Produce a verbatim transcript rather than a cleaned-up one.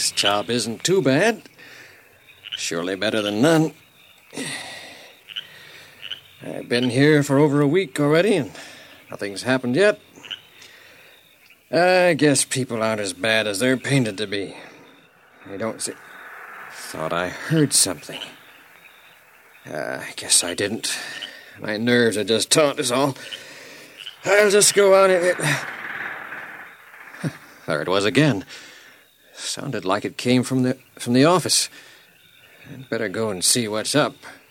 This job isn't too bad. Surely better than none. I've been here for over a week already, and nothing's happened yet. I guess people aren't as bad as they're painted to be. I don't see... Thought I heard something. Uh, I guess I didn't. My nerves are just taut is all. I'll just go on it. There it was again. Sounded like it came from the from the office. I'd better go and see what's up.